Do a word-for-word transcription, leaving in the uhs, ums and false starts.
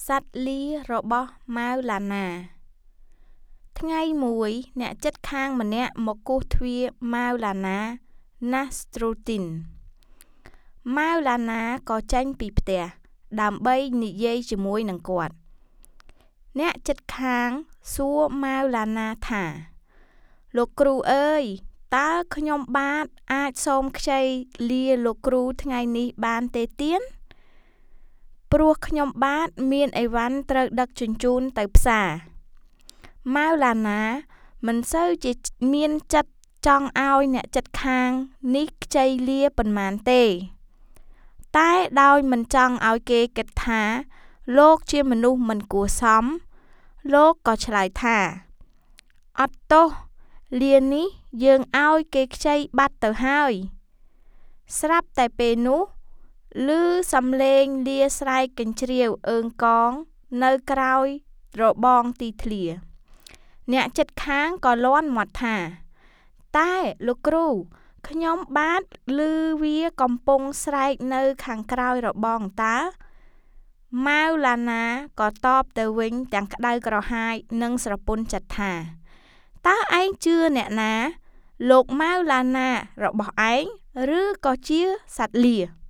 សត្វលារបស់ម៉ាវឡាណាថ្ងៃមួយអ្នកជិតខាងម្នាក់មកគោះទ្វារម៉ាវឡាណាណាស់ស្ទ្រូទីនម៉ាវឡាណាក៏ចេញពីផ្ទះដើម្បីនិយាយជាមួយនឹងគាត់អ្នកជិតខាងសួរម៉ាវឡាណាថាលោកគ្រូអើយតើខ្ញុំបាទអាចសូមខ្ចីលាលោកគ្រូថ្ងៃនេះបានទេទៀនព្រោះខ្ញុំបាទមានអីវ៉ាន់ត្រូវដឹកជញ្ជូនទៅផ្សារម៉ាវឡាណាមិនសូវជាមានចិត្តចង់ឲ្យអ្នកជិតខាងនេះខ្ចីលាប៉ុន្មានទេតែដោយមិនចង់ឲ្យគេគិតថាលោកជាមនុស្សមិនគួរសមលោកក៏ឆ្លើយថាអត់ទោសលានេះយើងឲ្យគេខ្ចីបាត់ទៅហើយស្រាប់តែពេលនោះឮសំឡេងលាស្រែកកញ្ជ្រៀវអើងកងនៅក្រោយរបងទីធ្លាអ្នកជិតខាងក៏លាន់មាត់ថាតែលោកគ្រូខ្ញុំបាទឮវាកំពុងស្រែកនៅខាងក្រោយរបងតើម៉ាវឡាណាក៏តបទៅវិញទាំងក្តៅក្រហាយនិងស្រពន់ចិត្តថាតើឯងជឿអ្នកណាលោកម៉ាវឡាណារបស់ឯងឬក៏ជាសត្វលា